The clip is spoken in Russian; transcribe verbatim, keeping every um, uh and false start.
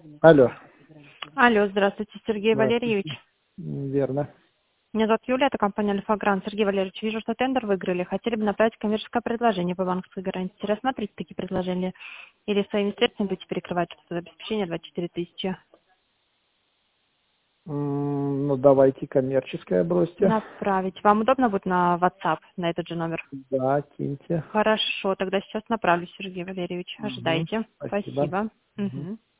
Алло. Алло, здравствуйте, Сергей Здравствуйте. Валерьевич. М, Верно. Меня зовут Юлия, это компания Альфа-Гранд. Сергей Валерьевич, вижу, что тендер выиграли. Хотели бы направить коммерческое предложение по банковской гарантии. Рассмотрите такие предложения. Или своими средствами будете перекрывать это обеспечение двадцать четыре тысячи. М, Ну, давайте коммерческое бросьте. Направить. Вам удобно будет на WhatsApp, на этот же номер? Да, киньте. Хорошо, тогда сейчас направлю, Сергей Валерьевич. Мгм. Ожидайте. Спасибо. Спасибо. Мгм. Мгм.